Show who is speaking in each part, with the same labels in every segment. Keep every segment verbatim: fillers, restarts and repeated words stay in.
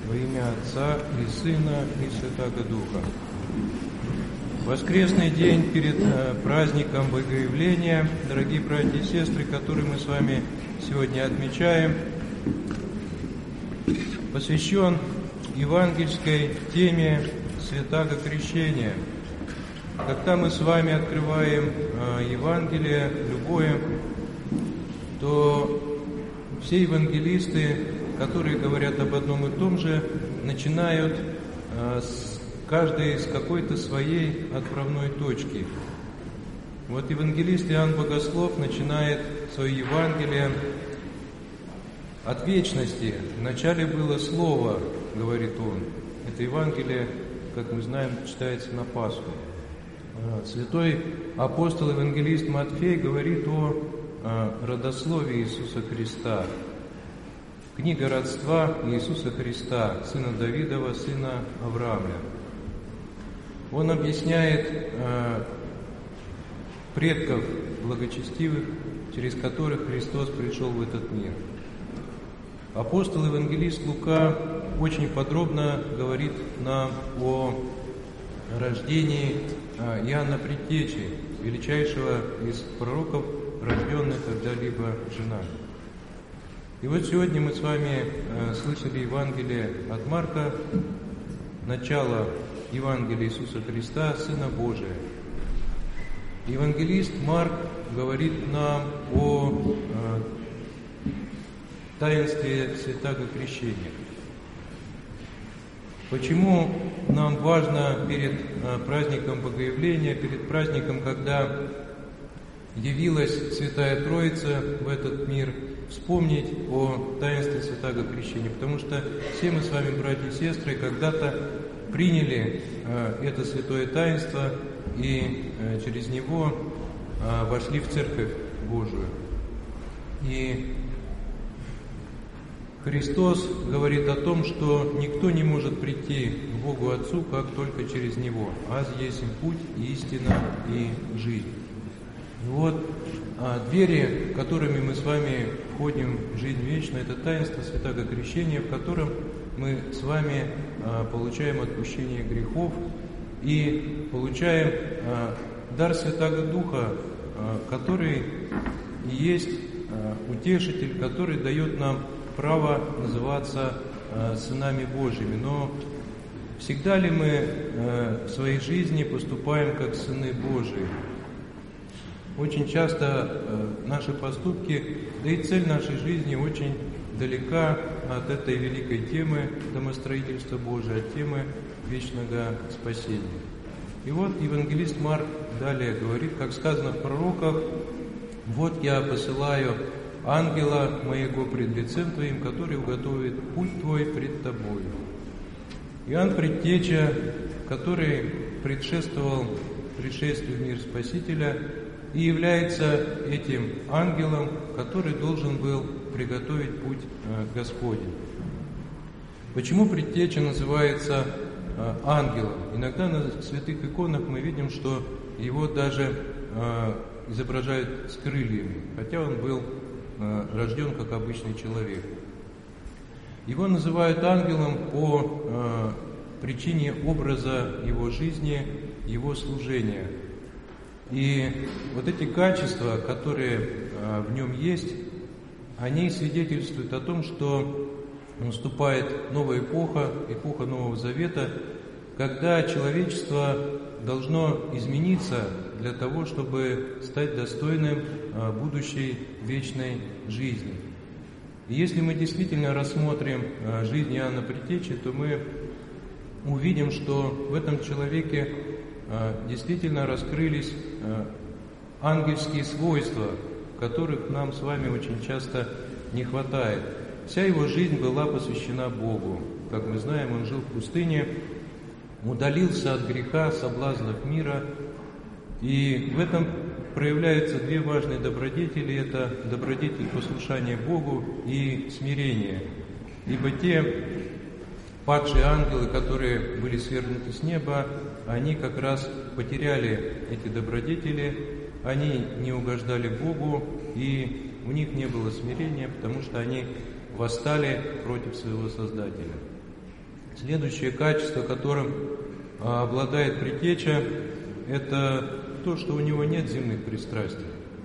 Speaker 1: Во имя Отца и Сына и Святаго Духа. Воскресный день перед праздником Богоявления, дорогие братья и сестры, который мы с вами сегодня отмечаем, посвящен евангельской теме Святаго Крещения. Когда мы с вами открываем Евангелие любое, то все евангелисты, которые говорят об одном и том же, начинают с каждой с какой-то своей отправной точки. Вот евангелист Иоанн Богослов начинает свое Евангелие от вечности. Вначале было Слово, говорит он. Это Евангелие, как мы знаем, читается на Пасху. Святой апостол евангелист Матфей говорит о родословии Иисуса Христа. Книга родства Иисуса Христа, сына Давидова, сына Авраама. Он объясняет э, предков благочестивых, через которых Христос пришел в этот мир. Апостол евангелист Лука очень подробно говорит нам о рождении э, Иоанна Предтечи, величайшего из пророков, рожденных когда-либо женами. И вот сегодня мы с вами э, слышали Евангелие от Марка, начало Евангелия Иисуса Христа, Сына Божия. Евангелист Марк говорит нам о э, таинстве Святаго Крещения. Почему нам важно перед э, праздником Богоявления, перед праздником, когда явилась Святая Троица в этот мир, вспомнить о таинстве Святаго Крещения, потому что все мы с вами, братья и сестры, когда-то приняли э, это святое таинство и э, через него э, вошли в Церковь Божию. И Христос говорит о том, что никто не может прийти к Богу Отцу, как только через Него. «Аз есть путь, истина и жизнь». И вот а, двери, которыми мы с вами входим в жизнь вечную, это таинство Святаго Крещения, в котором мы с вами а, получаем отпущение грехов и получаем а, дар Святаго Духа, а, который есть а, утешитель, который дает нам право называться а, сынами Божьими. Но всегда ли мы а, в своей жизни поступаем как сыны Божии? Очень часто э, наши поступки, да и цель нашей жизни очень далека от этой великой темы домостроительства Божия, от темы вечного спасения. И вот евангелист Марк далее говорит, как сказано в пророках: «Вот я посылаю ангела моего пред лицем твоим, который уготовит путь твой пред тобою». Иоанн Предтеча, который предшествовал пришествию в мир Спасителя, и является этим ангелом, который должен был приготовить путь Господень. Почему Предтеча называется ангелом? Иногда на святых иконах мы видим, что его даже изображают с крыльями, хотя он был рожден как обычный человек. Его называют ангелом по причине образа его жизни, его служения. И вот эти качества, которые а, в нем есть, они свидетельствуют о том, что наступает новая эпоха, эпоха Нового Завета, когда человечество должно измениться для того, чтобы стать достойным а, будущей вечной жизни. И если мы действительно рассмотрим а, жизнь Иоанна Предтечи, то мы увидим, что в этом человеке действительно раскрылись ангельские свойства, которых нам с вами очень часто не хватает. Вся его жизнь была посвящена Богу. Как мы знаем, он жил в пустыне, удалился от греха, соблазнов мира. И в этом проявляются две важные добродетели. Это добродетель послушания Богу и смирение. Ибо те падшие ангелы, которые были свергнуты с неба, они как раз потеряли эти добродетели, они не угождали Богу, и у них не было смирения, потому что они восстали против своего Создателя. Следующее качество, которым обладает предтеча, это то, что у него нет земных пристрастий.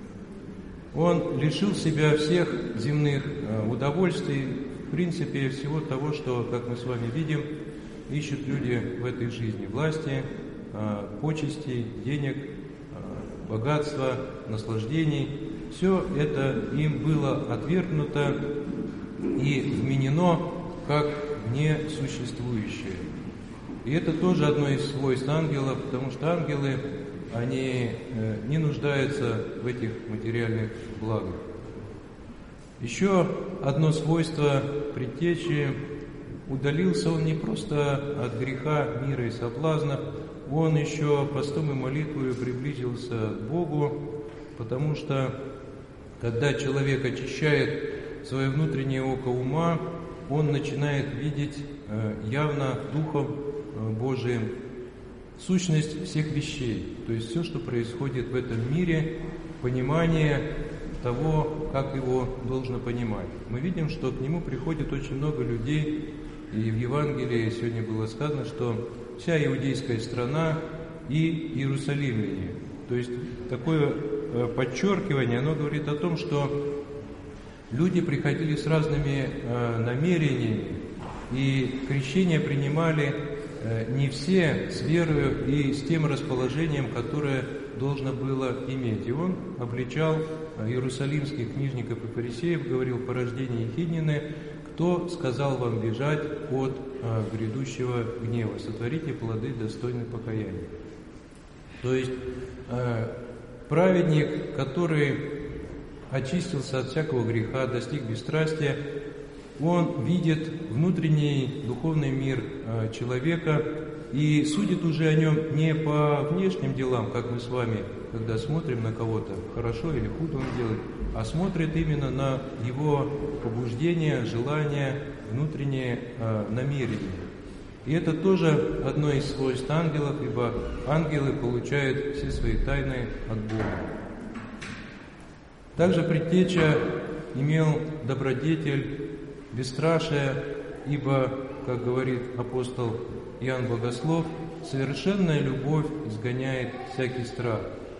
Speaker 1: Он лишил себя всех земных удовольствий, в принципе, всего того, что, как мы с вами видим, ищут люди в этой жизни: власти, почестей, денег, богатства, наслаждений. Все это им было отвергнуто и вменено как несуществующее. И это тоже одно из свойств ангелов, потому что ангелы, они не нуждаются в этих материальных благах. Еще одно свойство предтечи: удалился он не просто от греха, мира и соблазна, он еще постом и молитвою приблизился к Богу, потому что когда человек очищает свое внутреннее око ума, он начинает видеть явно Духом Божиим сущность всех вещей, то есть все, что происходит в этом мире, понимание того, как его должно понимать. Мы видим, что к нему приходит очень много людей, и в Евангелии сегодня было сказано, что вся иудейская страна и иерусалимляне. То есть такое подчеркивание, оно говорит о том, что люди приходили с разными намерениями, и крещение принимали не все с верою и с тем расположением, которое должно было иметь. И он обличал иерусалимских книжников и фарисеев, говорил: порождение Ехиднины, кто сказал вам бежать от а, грядущего гнева? Сотворите плоды, достойные покаяния. То есть а, праведник, который очистился от всякого греха, достиг бесстрастия, он видит внутренний духовный мир а, человека и судит уже о нем не по внешним делам, как мы с вами, когда смотрим на кого-то, хорошо или худо он делает, а смотрит именно на его побуждения, желания, внутренние э, намерения. И это тоже одно из свойств ангелов, ибо ангелы получают все свои тайны от Бога. Также предтеча имел добродетель, бесстрашие, ибо, как говорит апостол Иоанн Богослов, совершенная любовь изгоняет всякий страх.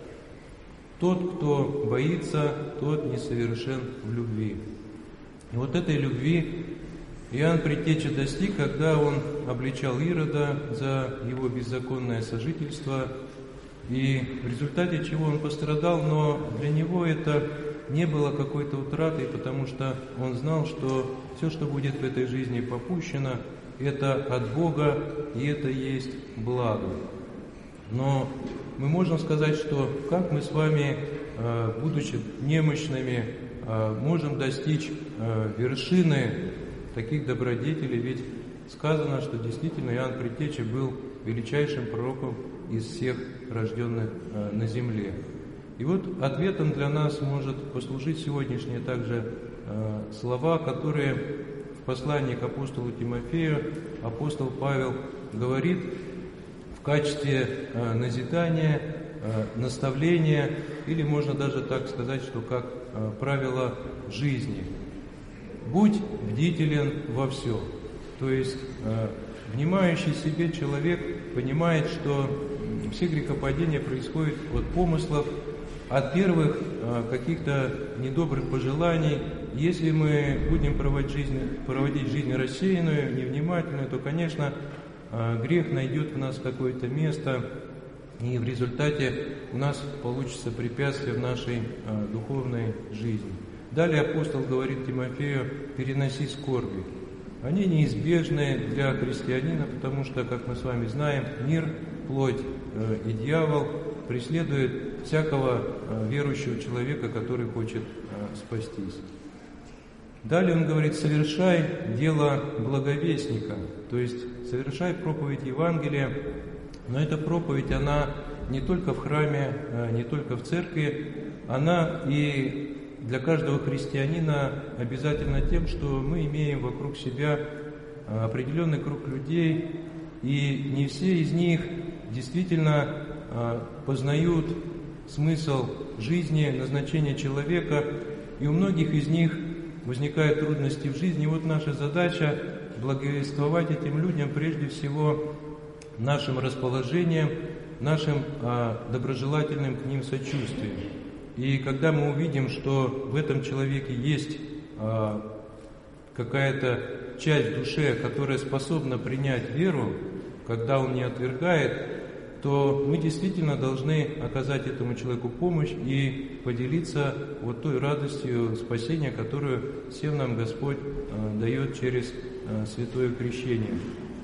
Speaker 1: Тот, кто боится, тот несовершен в любви. И вот этой любви Иоанн Предтеча достиг, когда он обличал Ирода за его беззаконное сожительство, и в результате чего он пострадал, но для него это не было какой-то утратой, потому что он знал, что все, что будет в этой жизни попущено, это от Бога, и это есть благо. Но мы можем сказать, что как мы с вами, будучи немощными, можем достичь вершины таких добродетелей, ведь сказано, что действительно Иоанн Предтеча был величайшим пророком из всех рожденных на земле. И вот ответом для нас может послужить сегодняшние также слова, которые в послании к апостолу Тимофею апостол Павел говорит в качестве назидания, наставления, или можно даже так сказать, что как правило жизни. Будь бдителен во всем. То есть внимающий себе человек понимает, что все грехопадения происходят от помыслов, от первых каких-то недобрых пожеланий. Если мы будем проводить жизнь, проводить жизнь рассеянную, невнимательную, то, конечно, грех найдет в нас какое-то место, и в результате у нас получится препятствие в нашей духовной жизни. Далее апостол говорит Тимофею: переноси скорби. Они неизбежны для христианина, потому что, как мы с вами знаем, мир, плоть и дьявол преследуют всякого верующего человека, который хочет спастись. Далее он говорит: совершай дело благовестника, то есть совершай проповедь Евангелия, но эта проповедь, она не только в храме, не только в церкви, она и для каждого христианина обязательно тем, что мы имеем вокруг себя определенный круг людей, и не все из них действительно познают смысл жизни, назначение человека, и у многих из них возникают трудности в жизни. И вот наша задача благовествовать этим людям прежде всего нашим расположением, нашим а, доброжелательным к ним сочувствием. И когда мы увидим, что в этом человеке есть а, какая-то часть в душе, которая способна принять веру, когда он не отвергает, то мы действительно должны оказать этому человеку помощь и поделиться вот той радостью спасения, которую всем нам Господь э, дает через э, святое крещение.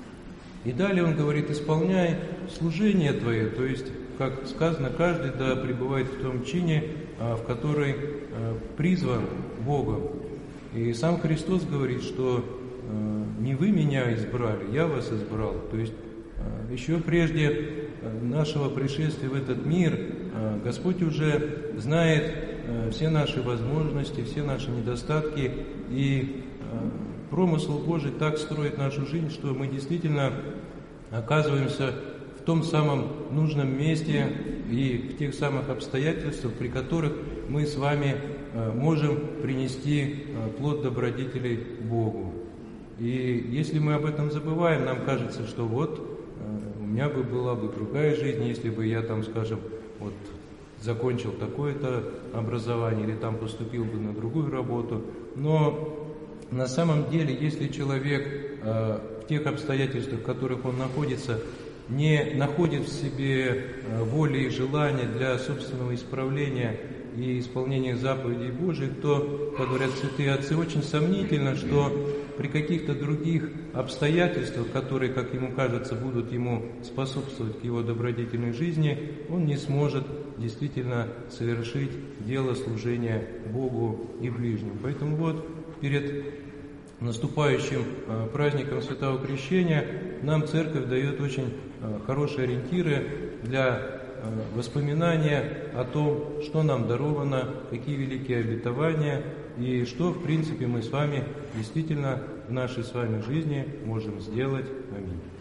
Speaker 1: И далее он говорит: исполняй служение твое, то есть, как сказано, каждый да пребывает в том чине, э, в который э, призван Богом. И сам Христос говорит, что э, не вы меня избрали, я вас избрал. То есть э, еще прежде нашего пришествия в этот мир Господь уже знает все наши возможности, все наши недостатки, и промысл Божий так строит нашу жизнь, что мы действительно оказываемся в том самом нужном месте и в тех самых обстоятельствах, при которых мы с вами можем принести плод добродетелей Богу. И если мы об этом забываем, нам кажется, что вот у меня бы была бы другая жизнь, если бы я там, скажем, вот закончил такое-то образование или там поступил бы на другую работу. Но на самом деле, если человек э, в тех обстоятельствах, в которых он находится, не находит в себе э, воли и желания для собственного исправления и исполнения заповедей Божьих, то, как говорят святые отцы, очень сомнительно, что при каких-то других обстоятельствах, которые, как ему кажется, будут ему способствовать к его добродетельной жизни, он не сможет действительно совершить дело служения Богу и ближним. Поэтому вот перед наступающим праздником Святого Крещения нам Церковь дает очень хорошие ориентиры для воспоминания о том, что нам даровано, какие великие обетования и что, в принципе, мы с вами действительно в нашей с вами жизни можем сделать. Аминь.